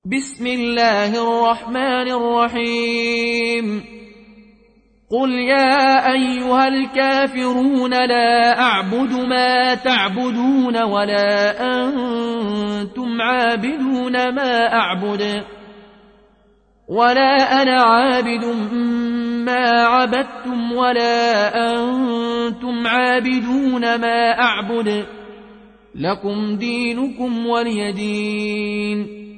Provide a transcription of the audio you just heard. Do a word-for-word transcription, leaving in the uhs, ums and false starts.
بسم الله الرحمن الرحيم قل يا أيها الكافرون لا أعبد ما تعبدون ولا أنتم عابدون ما أعبد ولا أنا عابد ما عبدتم ولا أنتم عابدون ما أعبد لكم دينكم ولي دين.